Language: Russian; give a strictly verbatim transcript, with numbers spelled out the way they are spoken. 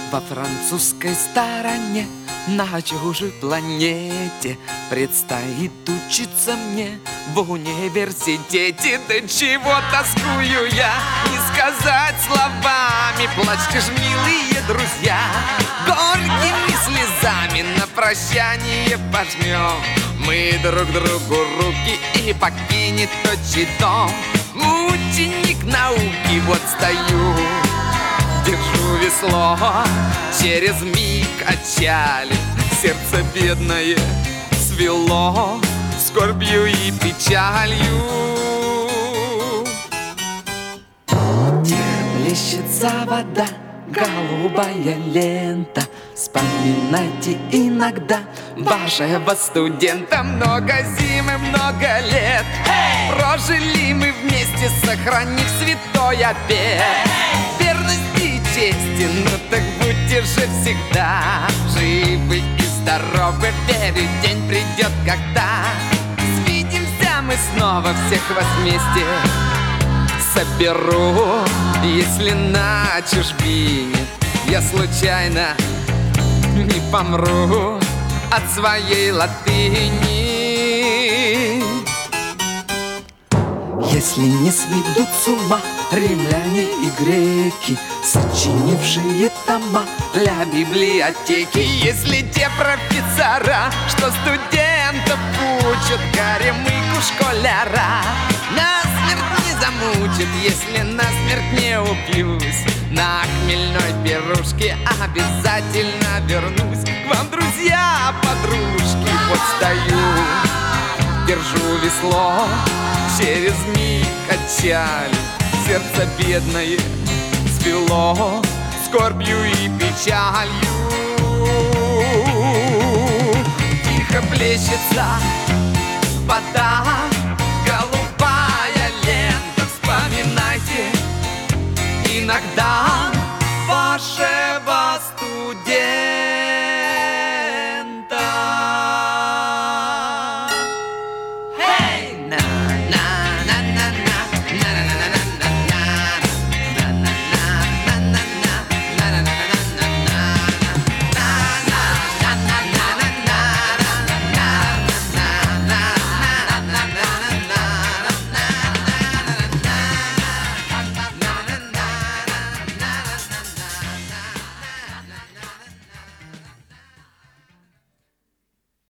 Во французской стороне, на чужой планете, предстоит учиться мне в университете. Да чего тоскую я, не сказать словами. Плачьте ж, милые друзья, горькими слезами на прощание пожмем мы друг другу руки, и покинет отчий дом мученик науки. Вот стою, держу весло, через миг отчалит, сердце бедное свело скорбью и печалью. Тихо плещется вода, голубая лента. Вспоминайте иногда вашего студента. Много зим и много лет hey! Прожили мы вместе, сохранив святой обет hey! Верности и чести, ну так будьте же всегда живы и здоровы. Верю, день придет, когда свидимся мы снова, всех вас вместе соберу. Если на чужбине я случайно не помру от своей латыни, если не сведут с ума римляне и греки, сочинившие тома для библиотеки, если те профессора, что студентов учат, горемыку школяра насмерть не замучат, если насмерть не упьюсь, на хмельной пирушке обязательно вернусь к вам, друзья, подружки. Вот стою, держу весло, через миг отчалит, сердце бедное свело скорбью и печалью. Тихо плещется вода,